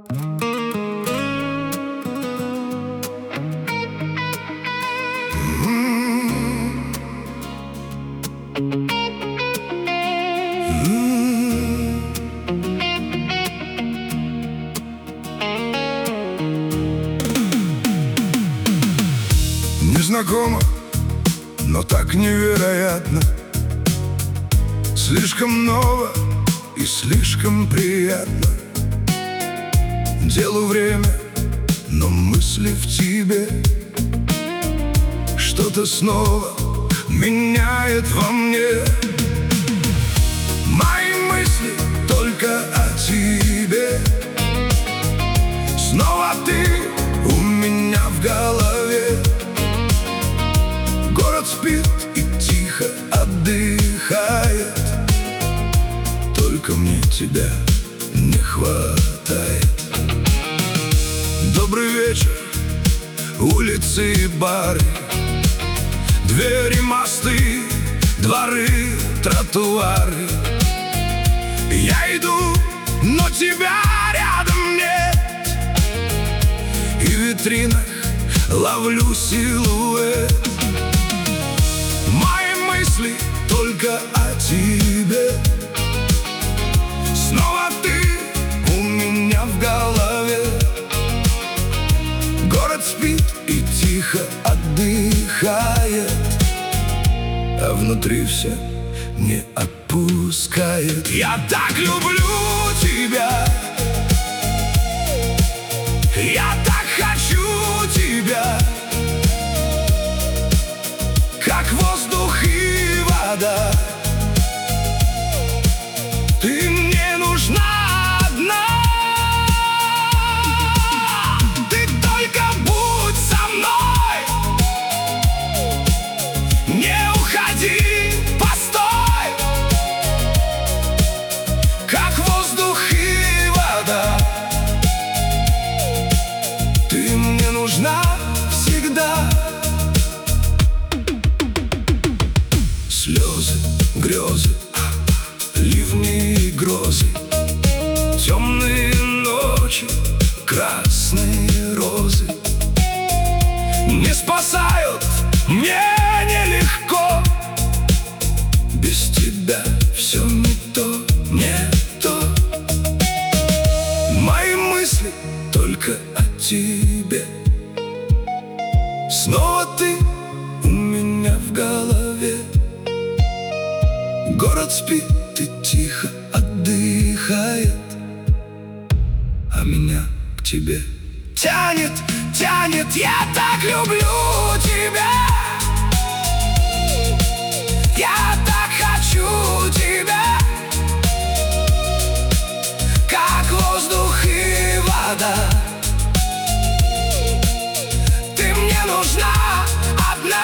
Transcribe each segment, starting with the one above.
Незнакомо, но так невероятно. Слишком ново и слишком приятно. Делу время, но мысли в тебе. Что-то снова меняет во мне. Мои мысли только о тебе. Снова ты у меня в голове. Город спит и тихо отдыхает. Только мне тебя не хватает. Добрый вечер, улицы и бары, двери, мосты, дворы, тротуары. Я иду, но тебя рядом нет. И в витринах ловлю силуэт. Мои мысли только о тебе. Снова ты у меня в голове. Город спит и тихо отдыхает, а внутри все не отпускает. Я так люблю тебя. Я так хочу тебя. Как воздух и вода. Ты мне нужна одна. Ты только будь со мной. Не уходи, постой. Как воздух и вода. Ты мне нужна всегда. Слезы, грезы, ливни и грозы, темные ночи, красные розы не спасают, мне нелегко. Без тебя все не то, не то. Мои мысли только о тебе. Снова ты у меня в голове. Город спит и тихо отдыхает, а меня к тебе тянет, тянет. Я так люблю тебя. Я так хочу тебя. Как воздух и вода. Ты мне нужна одна.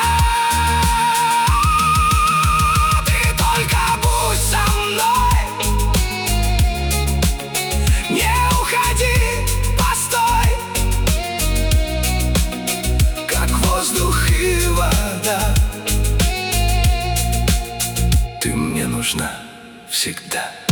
Воздух и вода. Ты мне нужна всегда.